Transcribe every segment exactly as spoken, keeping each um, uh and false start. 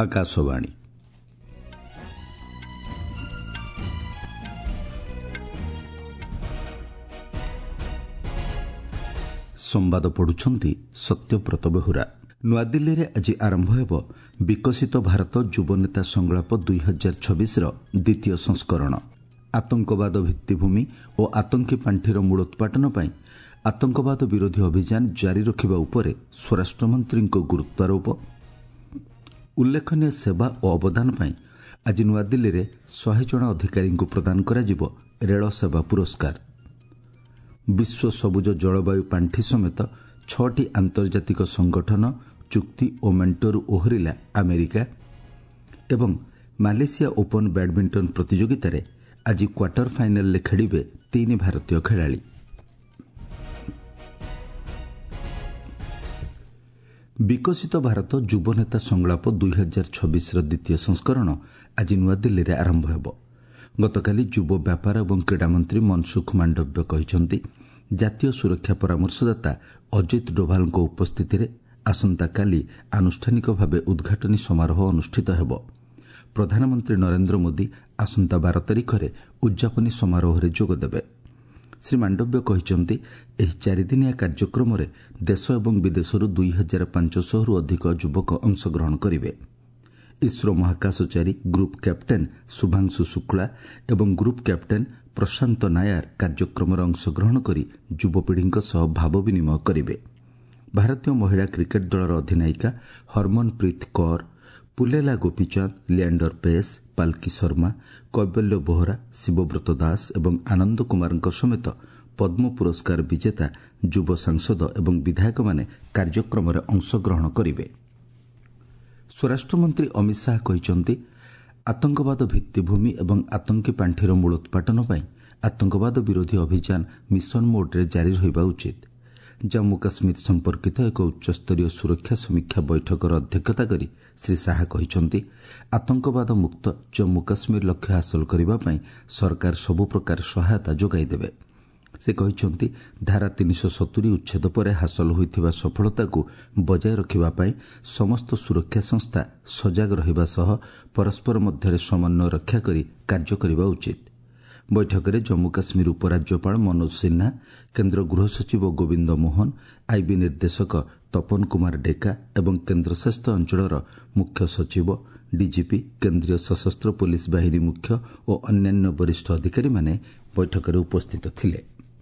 ଆକାଶବାଣୀ। ସମ୍ବାଦ ପଢୁଛନ୍ତି ସତ୍ୟବ୍ରତ ବେହୁରା। ନୂଆଦିଲ୍ଲୀରେ ଆଜି ଆରମ୍ଭ ହେବ ବିକଶିତ ଭାରତ ଯୁବନେତା ସଂଳାପ ଦୁଇ ହଜାର ଛବିଶର ଦ୍ୱିତୀୟ ସଂସ୍କରଣ। ଆତଙ୍କବାଦ ଭିତ୍ତିଭୂମି ଓ ଆତଙ୍କୀ ପାଣ୍ଠିର ମୂଳୋତ୍ପାଟନ ପାଇଁ ଆତଙ୍କବାଦ ବିରୋଧୀ ଅଭିଯାନ ଜାରି ରଖିବା ଉପରେ ସ୍ୱରାଷ୍ଟ୍ରମନ୍ତ୍ରୀଙ୍କ ଗୁରୁତ୍ୱାରୋପ। ଉଲ୍ଲେଖନୀୟ ସେବା ଓ ଅବଦାନ ପାଇଁ ଆଜି ନୂଆଦିଲ୍ଲୀରେ ଶହେ ଜଣ ଅଧିକାରୀଙ୍କୁ ପ୍ରଦାନ କରାଯିବ ରେଳ ସେବା ପୁରସ୍କାର। ବିଶ୍ୱ ସବୁଜ ଜଳବାୟୁ ପାଣ୍ଠି ସମେତ ଛଅଟି ଆନ୍ତର୍ଜାତିକ ସଂଗଠନ ଚୁକ୍ତି ଓ ମେଣ୍ଟରୁ ଓହରିଲା ଆମେରିକା। ଏବଂ ମାଲେସିଆ ଓପନ ବ୍ୟାଡମିଣ୍ଟନ ପ୍ରତିଯୋଗିତାରେ ଆଜି କ୍ୱାର୍ଟର ଫାଇନାଲରେ ଖେଳିବେ ତିନି ଭାରତୀୟ ଖେଳାଳି। ବିକଶିତ ଭାରତ ଯୁବନେତା ସଂଳାପ ଦୁଇ ହଜାର ଛବିଶର ଦ୍ୱିତୀୟ ସଂସ୍କରଣ ଆଜି ନୂଆଦିଲ୍ଲୀରେ ଆରମ୍ଭ ହେବ। ଗତକାଲି ଯୁବ ବ୍ୟାପାର ଏବଂ କ୍ରୀଡ଼ାମନ୍ତ୍ରୀ ମନସୁଖ ମାଣ୍ଡବ୍ୟ କହିଛନ୍ତି, ଜାତୀୟ ସୁରକ୍ଷା ପରାମର୍ଶଦାତା ଅଜିତ ଡୋଭାଲଙ୍କ ଉପସ୍ଥିତିରେ ଆସନ୍ତାକାଲି ଆନୁଷ୍ଠାନିକ ଭାବେ ଉଦ୍ଘାଟନୀ ସମାରୋହ ଅନୁଷ୍ଠିତ ହେବ। ପ୍ରଧାନମନ୍ତ୍ରୀ ନରେନ୍ଦ୍ର ମୋଦି ଆସନ୍ତା ବାର ତାରିଖରେ ଉଦ୍ଯାପନୀ ସମାରୋହରେ ଯୋଗଦେବେ। ଶ୍ରୀ ମାଣ୍ଡବ୍ୟ କହିଛନ୍ତି, ଏହି ଚାରିଦିନିଆ କାର୍ଯ୍ୟକ୍ରମରେ ଦେଶ ଏବଂ ବିଦେଶରୁ ଦୁଇ ହଜାର ପାଞ୍ଚଶହରୁ ଅଧିକ ଯୁବକ ଅଂଶଗ୍ରହଣ କରିବେ। ଇସ୍ରୋ ମହାକାଶଚାରୀ ଗ୍ରୁପ୍ କ୍ୟାପ୍ଟେନ୍ ଶୁଭାଂଶୁ ଶୁକ୍ଳା ଏବଂ ଗ୍ରୁପ୍ କ୍ୟାପ୍ଟେନ୍ ପ୍ରଶାନ୍ତ ନାୟାର କାର୍ଯ୍ୟକ୍ରମରେ ଅଂଶଗ୍ରହଣ କରି ଯୁବପିଢ଼ିଙ୍କ ସହ ଭାବ ବିନିମୟ କରିବେ। ଭାରତୀୟ ମହିଳା କ୍ରିକେଟ୍ ଦଳର ଅଧିନାୟିକା ହରମନପ୍ରୀତ କୌର, ପୁଲେଲା ଗୋପୀଚାନ୍ଦ, ଲିଆଣ୍ଡର ପେସ୍, ପାଲ୍କି ଶର୍ମା, କୈବଲ୍ୟ ବୋହରା, ଶିବବ୍ରତ ଦାସ ଏବଂ ଆନନ୍ଦ କୁମାରଙ୍କ ସମେତ ପଦ୍ମ ପୁରସ୍କାର ବିଜେତା ଯୁବ ସାଂସଦ ଏବଂ ବିଧାୟକମାନେ କାର୍ଯ୍ୟକ୍ରମରେ ଅଂଶଗ୍ରହଣ କରିବେ। ସ୍ୱରାଷ୍ଟ୍ରମନ୍ତ୍ରୀ ଅମିତ ଶାହା କହିଛନ୍ତି, ଆତଙ୍କବାଦ ଭିତ୍ତିଭୂମି ଏବଂ ଆତଙ୍କୀ ପାଣ୍ଠିର ମୂଳୋତ୍ପାଟନ ପାଇଁ ଆତଙ୍କବାଦ ବିରୋଧୀ ଅଭିଯାନ ମିଶନ ମୋଡ୍ରେ ଜାରି ରହିବା ଉଚିତ। ଜାମ୍ମୁ କାଶ୍ମୀର ସମ୍ପର୍କିତ ଏକ ଉଚ୍ଚସ୍ତରୀୟ ସୁରକ୍ଷା ସମୀକ୍ଷା ବୈଠକର ଅଧ୍ୟକ୍ଷତା କରି ଶ୍ରୀ ଶାହା କହିଛନ୍ତି, ଆତଙ୍କବାଦ ମୁକ୍ତ ଜାମ୍ମୁ କାଶ୍ମୀର ଲକ୍ଷ୍ୟ ହାସଲ କରିବା ପାଇଁ ସରକାର ସବୁ ପ୍ରକାର ସହାୟତା ଯୋଗାଇ ଦେବେ। ସେ କହିଛନ୍ତି, ଧାରା ତିନିଶହ ସତୁରି ଉଚ୍ଛେଦ ପରେ ହାସଲ ହୋଇଥିବା ସଫଳତାକୁ ବଜାୟ ରଖିବା ପାଇଁ ସମସ୍ତ ସୁରକ୍ଷା ସଂସ୍ଥା ସଜାଗ ରହିବା ସହ ପରସ୍ପର ମଧ୍ୟରେ ସମନ୍ୱୟ ରକ୍ଷା କରି କାର୍ଯ୍ୟ କରିବା ଉଚିତ। ବୈଠକରେ ଜମ୍ମୁ କାଶ୍ମୀର ଉପରାଜ୍ୟପାଳ ମନୋଜ ସିହ୍ନା, କେନ୍ଦ୍ର ଗୃହ ସଚିବ ଗୋବିନ୍ଦ ମୋହନ, ଆଇବି ନିର୍ଦ୍ଦେଶକ ତପନ କୁମାର ଡେକା ଏବଂ କେନ୍ଦ୍ରଶାସିତ ଅଞ୍ଚଳର ମୁଖ୍ୟ ସଚିବ, ଡିଜିପି, କେନ୍ଦ୍ରୀୟ ସଶସ୍ତ୍ର ପୁଲିସ ବାହିନୀ ମୁଖ୍ୟ ଓ ଅନ୍ୟାନ୍ୟ ବରିଷ୍ଠ ଅଧିକାରୀମାନେ ବୈଠକରେ ଉପସ୍ଥିତ ଥିଲେ।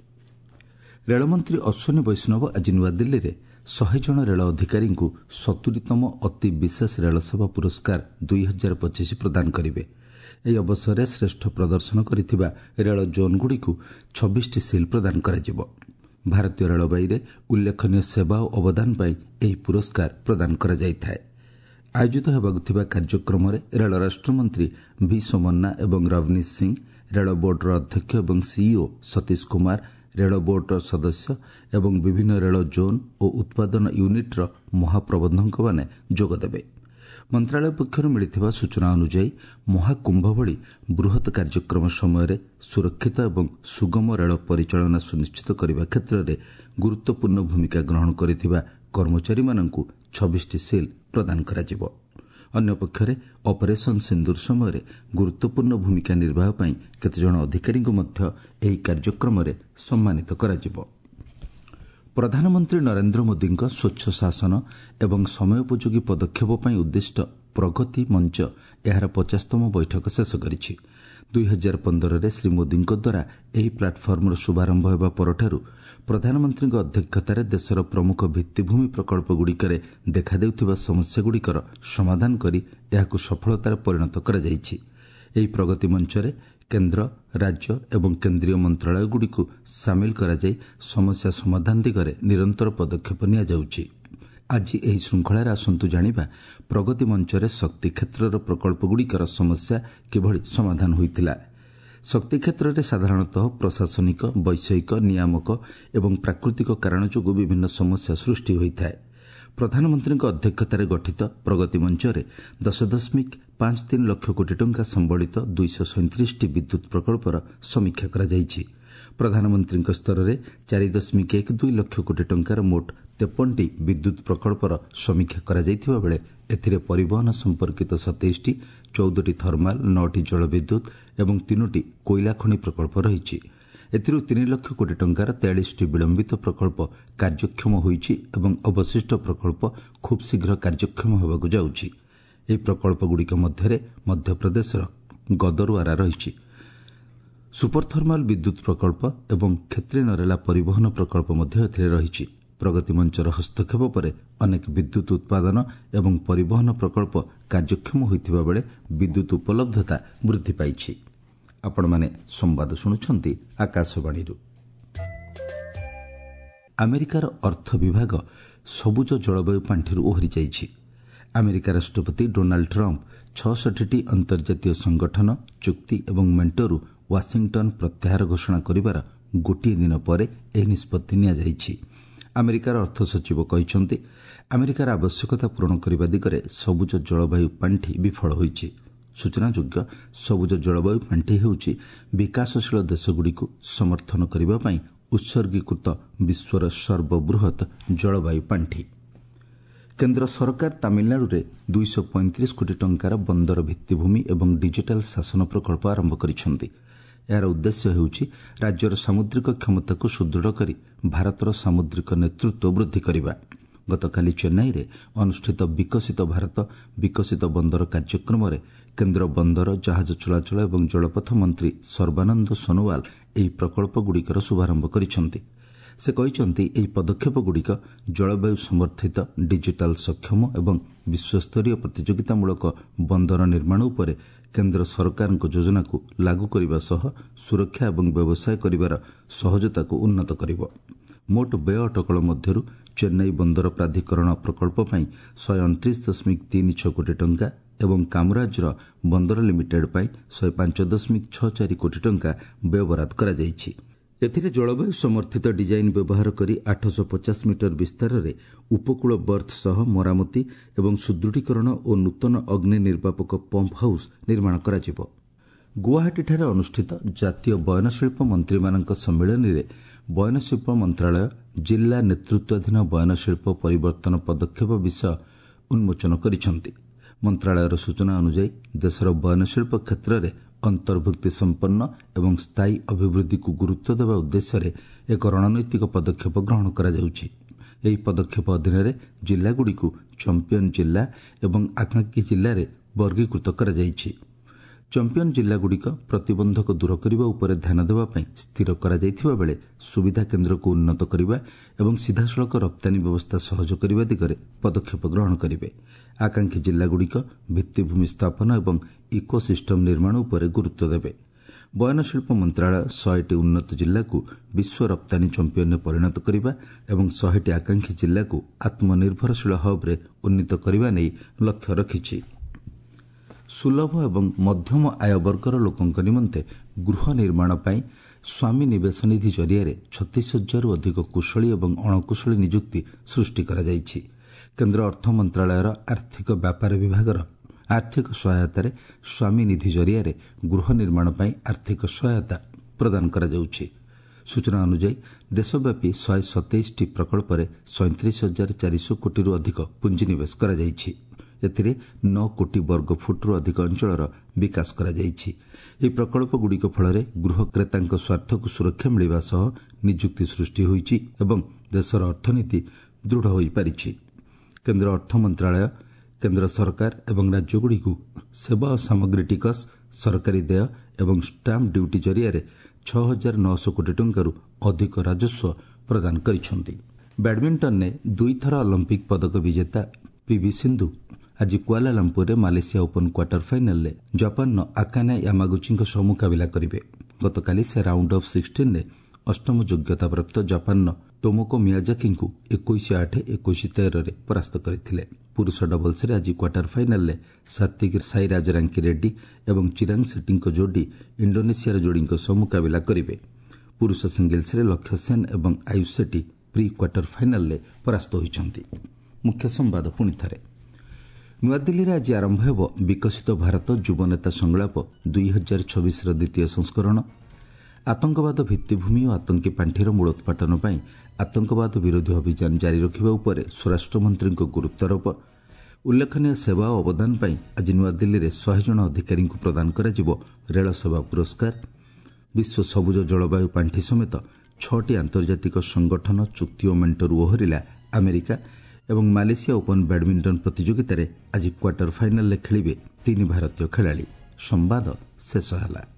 ରେଳମନ୍ତ୍ରୀ ଅଶ୍ୱିନୀ ବୈଷ୍ଣବ ଆଜି ନୂଆଦିଲ୍ଲୀରେ ଶହେ ଜଣ ରେଳ ଅଧିକାରୀଙ୍କୁ ସତୁରିତମ ଅତି ବିଶେଷ ରେଳସେବା ପୁରସ୍କାର ଦୁଇ ହଜାର ପଚିଶ ପ୍ରଦାନ କରିବେ। ଏହି ଅବସରରେ ଶ୍ରେଷ୍ଠ ପ୍ରଦର୍ଶନ କରିଥିବା ରେଳ ଜୋନ୍ଗୁଡ଼ିକୁ ଛବିଶଟି ସିଲ୍ ପ୍ରଦାନ କରାଯିବ। ଭାରତୀୟ ରେଳବାଇରେ ଉଲ୍ଲେଖନୀୟ ସେବା ଓ ଅବଦାନ ପାଇଁ ଏହି ପୁରସ୍କାର ପ୍ରଦାନ କରାଯାଇଥାଏ। ଆୟୋଜିତ ହେବାକୁ ଥିବା କାର୍ଯ୍ୟକ୍ରମରେ ରେଳ ରାଷ୍ଟ୍ରମନ୍ତ୍ରୀ ଭି ସୋମନ୍ନା ଏବଂ ରବନୀତ ସିଂ, ରେଳ ବୋର୍ଡର ଅଧ୍ୟକ୍ଷ ଏବଂ ସିଇଓ ସତୀଶ କୁମାର, ରେଳ ବୋର୍ଡର ସଦସ୍ୟ ଏବଂ ବିଭିନ୍ନ ରେଳ ଜୋନ୍ ଓ ଉତ୍ପାଦନ ୟୁନିଟ୍ର ମହାପ୍ରବନ୍ଧକମାନେ ଯୋଗଦେବେ। ମନ୍ତ୍ରଣାଳୟ ପକ୍ଷରୁ ମିଳିଥିବା ସୂଚନା ଅନୁଯାୟୀ ମହାକୁମ୍ଭ ଭଳି ବୃହତ୍ କାର୍ଯ୍ୟକ୍ରମ ସମୟରେ ସୁରକ୍ଷିତ ଏବଂ ସୁଗମ ରେଳ ପରିଚାଳନା ସୁନିଶ୍ଚିତ କରିବା କ୍ଷେତ୍ରରେ ଗୁରୁତ୍ୱପୂର୍ଣ୍ଣ ଭୂମିକା ଗ୍ରହଣ କରିଥିବା କର୍ମଚାରୀମାନଙ୍କୁ ଛବିଶଟି ସିଲ୍ ପ୍ରଦାନ କରାଯିବ। ଅନ୍ୟପକ୍ଷରେ ଅପରେସନ ସିନ୍ଦୁର ସମୟରେ ଗୁରୁତ୍ୱପୂର୍ଣ୍ଣ ଭୂମିକା ନିର୍ବାହ ପାଇଁ କେତେଜଣ ଅଧିକାରୀଙ୍କୁ ମଧ୍ୟ ଏହି କାର୍ଯ୍ୟକ୍ରମରେ ସମ୍ମାନିତ କରାଯିବ। ପ୍ରଧାନମନ୍ତ୍ରୀ ନରେନ୍ଦ୍ର ମୋଦିଙ୍କ ସ୍ୱଚ୍ଛ ଶାସନ ଏବଂ ସମୟୋପଯୋଗୀ ପଦକ୍ଷେପ ପାଇଁ ଉଦ୍ଦିଷ୍ଟ ପ୍ରଗତି ମଞ୍ଚ ଏହାର ପଚାଶତମ ବୈଠକ ଶେଷ କରିଛି। ଦୁଇ ହଜାର ପନ୍ଦରରେ ଶ୍ରୀ ମୋଦିଙ୍କ ଦ୍ୱାରା ଏହି ପ୍ଲାଟଫର୍ମର ଶୁଭାରମ୍ଭ ହେବା ପରଠାରୁ ପ୍ରଧାନମନ୍ତ୍ରୀଙ୍କ ଅଧ୍ୟକ୍ଷତାରେ ଦେଶର ପ୍ରମୁଖ ଭିତ୍ତିଭୂମି ପ୍ରକଳ୍ପଗୁଡ଼ିକରେ ଦେଖାଦେଉଥିବା ସମସ୍ୟାଗୁଡ଼ିକର ସମାଧାନ କରି ଏହାକୁ ସଫଳତାରେ ପରିଣତ କରାଯାଇଛି। ଏହି ପ୍ରଗତି ମଞ୍ଚରେ କେନ୍ଦ୍ର, ରାଜ୍ୟ ଏବଂ କେନ୍ଦ୍ରୀୟ ମନ୍ତ୍ରଣାଳୟଗୁଡ଼ିକୁ ସାମିଲ କରାଯାଇ ସମସ୍ୟା ସମାଧାନ ଦିଗରେ ନିରନ୍ତର ପଦକ୍ଷେପ ନିଆଯାଉଛି। ଆଜି ଏହି ଶୃଙ୍ଖଳାରେ ଆସନ୍ତୁ ଜାଣିବା ପ୍ରଗତି ମଞ୍ଚରେ ଶକ୍ତି କ୍ଷେତ୍ରର ପ୍ରକଳ୍ପଗୁଡ଼ିକର ସମସ୍ୟା କିଭଳି ସମାଧାନ ହୋଇଥିଲା। ଶକ୍ତି କ୍ଷେତ୍ରରେ ସାଧାରଣତଃ ପ୍ରଶାସନିକ, ବୈଷୟିକ, ନିୟାମକ ଏବଂ ପ୍ରାକୃତିକ କାରଣ ଯୋଗୁଁ ବିଭିନ୍ନ ସମସ୍ୟା ସୃଷ୍ଟି ହୋଇଥାଏ। ପ୍ରଧାନମନ୍ତ୍ରୀଙ୍କ ଅଧ୍ୟକ୍ଷତାରେ ଗଠିତ ପ୍ରଗତି ମଞ୍ଚରେ ଦଶ ଦଶମିକ ପାଞ୍ଚ ତିନି ଲକ୍ଷ କୋଟି ଟଙ୍କା ସମ୍ବଳିତ ଦୁଇଶହ ସଇଁତିରିଶଟି ବିଦ୍ୟୁତ୍ ପ୍ରକଳ୍ପର ସମୀକ୍ଷା କରାଯାଇଛି। ପ୍ରଧାନମନ୍ତ୍ରୀଙ୍କ ସ୍ତରରେ ଚାରି ଦଶମିକ ଏକ ଦୁଇ ଲକ୍ଷ କୋଟି ଟଙ୍କାର ମୋଟ ତେପନଟି ବିଦ୍ୟୁତ୍ ପ୍ରକଳ୍ପର ସମୀକ୍ଷା କରାଯାଇଥିବା ବେଳେ ଏଥିରେ ପରିବହନ ସମ୍ପର୍କିତ ସତେଇଶଟି, ଚଉଦଟି ଥର୍ମାଲ, ନଅଟି ଜଳବିଦ୍ୟୁତ୍ ଏବଂ ତିନୋଟି କୋଇଲା ଖଣି ପ୍ରକଳ୍ପ ରହିଛି। ଏଥିରୁ ତିନି ଲକ୍ଷ କୋଟି ଟଙ୍କାର ତେୟାଳିଶଟି ବିଳମ୍ବିତ ପ୍ରକଳ୍ପ କାର୍ଯ୍ୟକ୍ଷମ ହୋଇଛି ଏବଂ ଅବଶିଷ୍ଟ ପ୍ରକଳ୍ପ ଖୁବ୍ ଶୀଘ୍ର କାର୍ଯ୍ୟକ୍ଷମ ହେବାକୁ ଯାଉଛି। ଏହି ପ୍ରକଳ୍ପଗୁଡ଼ିକ ମଧ୍ୟରେ ମଧ୍ୟପ୍ରଦେଶର ଗଦରୱାରା ରହିଛି। ସୁପର ଥର୍ମାଲ ବିଦ୍ୟୁତ୍ ପ୍ରକଳ୍ପ ଏବଂ କ୍ଷେତ୍ରୀ ନରେଲା ପରିବହନ ପ୍ରକଳ୍ପ ମଧ୍ୟ ଏଥିରେ ରହିଛି। ପ୍ରଗତି ମଞ୍ଚର ହସ୍ତକ୍ଷେପ ପରେ ଅନେକ ବିଦ୍ୟୁତ୍ ଉତ୍ପାଦନ ଏବଂ ପରିବହନ ପ୍ରକଳ୍ପ କାର୍ଯ୍ୟକ୍ଷମ ହୋଇଥିବା ବେଳେ ବିଦ୍ୟୁତ୍ ଉପଲବ୍ଧତା ବୃଦ୍ଧି ପାଇଛି। ଆପଣମାନେ ସମ୍ବାଦ ଶୁଣୁଛନ୍ତି ଆକାଶବାଣୀରୁ। ଆମେରିକାର ଅର୍ଥ ବିଭାଗ ସବୁଜ ଜଳବାୟୁ ପାଣ୍ଠିରୁ ଓହରି ଯାଇଛି। ଆମେରିକା ରାଷ୍ଟ୍ରପତି ଡୋନାଲ୍ଡ ଟ୍ରମ୍ପ ଛଅଷଠିଟି ଅନ୍ତର୍ଜାତୀୟ ସଂଗଠନ, ଚୁକ୍ତି ଏବଂ ମେଣ୍ଟରୁ ୱାଶିଂଟନ ପ୍ରତ୍ୟାହାର ଘୋଷଣା କରିବାର ଗୋଟିଏ ଦିନ ପରେ ଏହି ନିଷ୍ପତ୍ତି ନିଆଯାଇଛି। ଆମେରିକାର ଅର୍ଥ ସଚିବ କହିଛନ୍ତି, ଆମେରିକାର ଆବଶ୍ୟକତା ପୂରଣ କରିବା ଦିଗରେ ସବୁଜ ଜଳବାୟୁ ପାଣ୍ଠି ବିଫଳ ହୋଇଛି। ସୂଚନାଯୋଗ୍ୟ, ସବୁଜ ଜଳବାୟୁ ପାଣ୍ଠି ହେଉଛି ବିକାଶଶୀଳ ଦେଶଗୁଡ଼ିକୁ ସମର୍ଥନ କରିବା ପାଇଁ ଉତ୍ସର୍ଗୀକୃତ ବିଶ୍ୱର ସର୍ବବୃହତ୍ ଜଳବାୟୁ ପାଣ୍ଠି। କେନ୍ଦ୍ର ସରକାର ତାମିଲନାଡୁରେ ଦୁଇଶହ ପଇଁତିରିଶ କୋଟି ଟଙ୍କାର ବନ୍ଦର ଭିତ୍ତିଭୂମି ଏବଂ ଡିଜିଟାଲ ଶାସନ ପ୍ରକଳ୍ପ ଆରମ୍ଭ କରିଛନ୍ତି। ଏହାର ଉଦ୍ଦେଶ୍ୟ ହେଉଛି ରାଜ୍ୟର ସାମୁଦ୍ରିକ କ୍ଷମତାକୁ ସୁଦୃଢ଼ କରି ଭାରତର ସାମୁଦ୍ରିକ ନେତୃତ୍ୱ ବୃଦ୍ଧି କରିବା। ଗତକାଲି ଚେନ୍ନାଇରେ ଅନୁଷ୍ଠିତ ବିକଶିତ ଭାରତ ବିକଶିତ ବନ୍ଦର କାର୍ଯ୍ୟକ୍ରମରେ କେନ୍ଦ୍ର ବନ୍ଦର, ଜାହାଜ ଚଳାଚଳ ଏବଂ ଜଳପଥ ମନ୍ତ୍ରୀ ସର୍ବାନନ୍ଦ ସୋନୋୱାଲ ଏହି ପ୍ରକଳ୍ପଗୁଡ଼ିକର ଶୁଭାରମ୍ଭ କରିଛନ୍ତି। ସେ କହିଛନ୍ତି, ଏହି ପଦକ୍ଷେପଗୁଡ଼ିକ ଜଳବାୟୁ ସମର୍ଥିତ, ଡିଜିଟାଲ ସକ୍ଷମ ଏବଂ ବିଶ୍ୱସ୍ତରୀୟ ପ୍ରତିଯୋଗିତାମୂଳକ ବନ୍ଦର ନିର୍ମାଣ ଉପରେ କେନ୍ଦ୍ର ସରକାରଙ୍କ ଯୋଜନାକୁ ଲାଗୁ କରିବା ସହ ସୁରକ୍ଷା ଏବଂ ବ୍ୟବସାୟ କରିବାର ସହଜତାକୁ ଉନ୍ନତ କରିବ। ମୋଟ ବ୍ୟୟ ଅଟକଳ ମଧ୍ୟରୁ ଚେନ୍ନାଇ ବନ୍ଦର ପ୍ରାଧିକରଣ ପ୍ରକଳ୍ପ ପାଇଁ ଶହେ ଅଣତିରିଶ ଦଶମିକ ତିନି ଛଅ କୋଟି ଟଙ୍କା ଏବଂ କାମରାଜର ବନ୍ଦର ଲିମିଟେଡ୍ ପାଇଁ ଶହେ ପାଞ୍ଚ ଦଶମିକ ଛଅ ଚାରି କୋଟି ଟଙ୍କା ବ୍ୟୟବରାଦ କରାଯାଇଛି। ଏଥିରେ ଜଳବାୟୁ ସମର୍ଥିତ ଡିଜାଇନ୍ ବ୍ୟବହାର କରି ଆଠଶହ ପଚାଶ ମିଟର ବିସ୍ତାରରେ ଉପକୂଳ ବର୍ଥ ସହ ମରାମତି ଏବଂ ସୁଦୃଢ଼ୀକରଣ ଓ ନୂତନ ଅଗ୍ନି ନିର୍ବାପକ ପମ୍ପ ହାଉସ୍ ନିର୍ମାଣ କରାଯିବ। ଗୁଆହାଟୀଠାରେ ଅନୁଷ୍ଠିତ ଜାତୀୟ ବୟନଶିଳ୍ପ ମନ୍ତ୍ରୀମାନଙ୍କ ସମ୍ମିଳନୀରେ ବୟନଶିଳ୍ପ ମନ୍ତ୍ରଣାଳୟ ଜିଲ୍ଲା ନେତୃତ୍ୱାଧୀନ ବୟନଶିଳ୍ପ ପରିବର୍ତ୍ତନ ପଦକ୍ଷେପ ବିଷୟ ଉନ୍ମୋଚନ କରିଛନ୍ତି। ମନ୍ତ୍ରଣାଳୟର ସୂଚନା ଅନୁଯାୟୀ ଦେଶର ବୟନଶିଳ୍ପ କ୍ଷେତ୍ରରେ ଅନ୍ତର୍ଭୁକ୍ତି ସମ୍ପନ୍ନ ଏବଂ ସ୍ଥାୟୀ ଅଭିବୃଦ୍ଧିକୁ ଗୁରୁତ୍ୱ ଦେବା ଉଦ୍ଦେଶ୍ୟରେ ଏକ ରଣନୈତିକ ପଦକ୍ଷେପ ଗ୍ରହଣ କରାଯାଉଛି। ଏହି ପଦକ୍ଷେପ ଅଧୀନରେ ଜିଲ୍ଲାଗୁଡ଼ିକୁ ଚମ୍ପିୟନ ଜିଲ୍ଲା ଏବଂ ଆକାଂକ୍ଷୀ ଜିଲ୍ଲାରେ ବର୍ଗୀକୃତ କରାଯାଇଛି। ଚମ୍ପିୟନ ଜିଲ୍ଲାଗୁଡ଼ିକ ପ୍ରତିବନ୍ଧକ ଦୂର କରିବା ଉପରେ ଧ୍ୟାନ ଦେବା ପାଇଁ ସ୍ଥିର କରାଯାଇଥିବା ବେଳେ ସୁବିଧା କେନ୍ଦ୍ରକୁ ଉନ୍ନତ କରିବା ଏବଂ ସିଧାସଳଖ ରପ୍ତାନୀ ବ୍ୟବସ୍ଥା ସହଜ କରିବା ଦିଗରେ ପଦକ୍ଷେପ ଗ୍ରହଣ କରିବେ। ଆକାଂକ୍ଷୀ ଜିଲ୍ଲାଗୁଡ଼ିକ ଭିତ୍ତିଭୂମି ସ୍ଥାପନ ଏବଂ ଇକୋସିଷ୍ଟମ ନିର୍ମାଣ ଉପରେ ଗୁରୁତ୍ୱ ଦେବେ। ବୟନଶିଳ୍ପ ମନ୍ତ୍ରଣାଳୟ ଶହେଟି ଉନ୍ନତ ଜିଲ୍ଲାକୁ ବିଶ୍ୱ ରପ୍ତାନୀ ଚମ୍ପିୟନରେ ପରିଣତ କରିବା ଏବଂ ଶହେଟି ଆକାଂକ୍ଷୀ ଜିଲ୍ଲାକୁ ଆତ୍ମନିର୍ଭରଶୀଳ ହବ୍ରେ ଉନ୍ନୀତ କରିବା ନେଇ ଲକ୍ଷ୍ୟ ରଖିଛି। ସୁଲଭ ଏବଂ ମଧ୍ୟମ ଆୟ ବର୍ଗର ଲୋକଙ୍କ ନିମନ୍ତେ ଗୃହ ନିର୍ମାଣ ପାଇଁ ସ୍ୱାମୀ ନିବେଶ ନିଧି ଜରିଆରେ ଛତିଶ ହଜାରରୁ ଅଧିକ କୁଶଳୀ ଏବଂ ଅଣକୁଶଳୀ ନିଯୁକ୍ତି ସୃଷ୍ଟି କରାଯାଇଛି। କେନ୍ଦ୍ର ଅର୍ଥ ମନ୍ତ୍ରଣାଳୟର ଆର୍ଥିକ ବ୍ୟାପାର ବିଭାଗର ଆର୍ଥିକ ସହାୟତାରେ ସ୍ୱାମୀ ନିଧି ଜରିଆରେ ଗୃହ ନିର୍ମାଣ ପାଇଁ ଆର୍ଥିକ ସହାୟତା ପ୍ରଦାନ କରାଯାଉଛି। ସୂଚନା ଅନୁଯାୟୀ ଦେଶବ୍ୟାପୀ ଶହେ ସତେଇଶଟି ପ୍ରକଳ୍ପରେ ସଇଁତିରିଶ ହଜାର ଚାରିଶହ କୋଟିରୁ ଅଧିକ ପୁଞ୍ଜିନିବେଶ କରାଯାଇଛି। ଏଥିରେ ନଅ କୋଟି ବର୍ଗ ଫୁଟରୁ ଅଧିକ ଅଞ୍ଚଳର ବିକାଶ କରାଯାଇଛି। ଏହି ପ୍ରକଳ୍ପଗୁଡ଼ିକ ଫଳରେ ଗୃହ କ୍ରେତାଙ୍କ ସ୍ୱାର୍ଥକୁ ସୁରକ୍ଷା ମିଳିବା ସହ ନିଯୁକ୍ତି ସୃଷ୍ଟି ହୋଇଛି ଏବଂ ଦେଶର ଅର୍ଥନୀତି ଦୃଢ଼ ହୋଇପାରିଛି। କେନ୍ଦ୍ର ଅର୍ଥ ମନ୍ତ୍ରଣାଳୟ କେନ୍ଦ୍ର ସରକାର ଏବଂ ରାଜ୍ୟଗୁଡ଼ିକୁ ସେବା ଓ ସାମଗ୍ରୀ ଟିକସ, ସରକାରୀ ଦେୟ ଏବଂ ଷ୍ଟାମ୍ପ ଡ୍ୟୁଟି ଜରିଆରେ ଛଅ ହଜାର ନଅଶହ କୋଟି ଟଙ୍କାରୁ ଅଧିକ ରାଜସ୍ୱ ପ୍ରଦାନ କରିଛନ୍ତି। ବ୍ୟାଡମିଣ୍ଟନରେ ଦୁଇଥର ଅଲମ୍ପିକ୍ ପଦକ ବିଜେତା ପିଭି ସିନ୍ଧୁ ଆଜି କୁଆଲାଲମ୍ପୁରରେ ମାଲେସିଆ ଓପନ୍ କ୍ୱାର୍ଟର ଫାଇନାଲରେ ଜାପାନର ଆକାନେ ୟାମାଗୁଚିଙ୍କ ସହ ମୁକାବିଲା କରିବେ। ଗତକାଲି ସେ ରାଉଣ୍ଡ ଅଫ୍ ସିକ୍ସଟିନ୍ରେ ଅଷ୍ଟମ ଯୋଗ୍ୟତାପ୍ରାପ୍ତ ଜାପାନର ଟୋମୋକୋ ମିୟାଜାକିଙ୍କୁ ଏକୋଇଶ ଆଠ ଏକୋଇଶ ତେରରେ ପରାସ୍ତ କରିଥିଲେ। ପୁରୁଷ ଡବଲ୍ସରେ ଆଜି କ୍ୱାର୍ଟର ଫାଇନାଲରେ ସାତ୍ୱିକ ସାଇରାଜ ରାଙ୍କି ରେଡ୍ଡି ଏବଂ ଚିରାଙ୍ଗ ସେଟ୍ଟିଙ୍କ ଯୋଡ଼ି ଇଣ୍ଡୋନେସିଆର ଯୋଡ଼ିଙ୍କ ସହ ମୁକାବିଲା କରିବେ। ପୁରୁଷ ସିଙ୍ଗଲ୍ସରେ ଲକ୍ଷ୍ୟ ସେନ୍ ଏବଂ ଆୟୁଷ ସେଟ୍ଟି ପ୍ରି କ୍ୱାର୍ଟର ଫାଇନାଲରେ ପରାସ୍ତ ହୋଇଛନ୍ତି। ମୁଖ୍ୟ ସମ୍ବାଦ ପୁଣି ଥରେ। ନୂଆଦିଲ୍ଲୀରେ ଆଜି ଆରମ୍ଭ ହେବ ବିକଶିତ ଭାରତ ଯୁବନେତା ସଂଳାପ ଦୁଇ ହଜାର ଛବିଶର ଦ୍ୱିତୀୟ ସଂସ୍କରଣ। ଆତଙ୍କବାଦ ଭିତ୍ତିଭୂମି ଓ ଆତଙ୍କୀ ପାଣ୍ଠିର ମୂଳୋତ୍ପାଟନ ପାଇଁ आतंकवाद विरोधी अभियान जारी रखिबा उपरे स्वराष्ट्रमंत्रीको गुरुत्वारोप। उल्लेखनीय सेवा और अवदान पर आज नुआदिल्ली में सौ जन अधिकारी प्रदान कराजिबो रेल सेवा पुरस्कार। विश्व सबुज जलवायु पांठि समेत छटी आंतर्जातिक संगठन चुक्ति और मेंटरू ओहरिला अमेरिका एवं मालेशिया ओपन बैडमिंटन प्रतियोगितार आज क्वार्टर फाइनाल खेलिबे तीन भारतीय खेलाड़ी। संवाद शेष होला।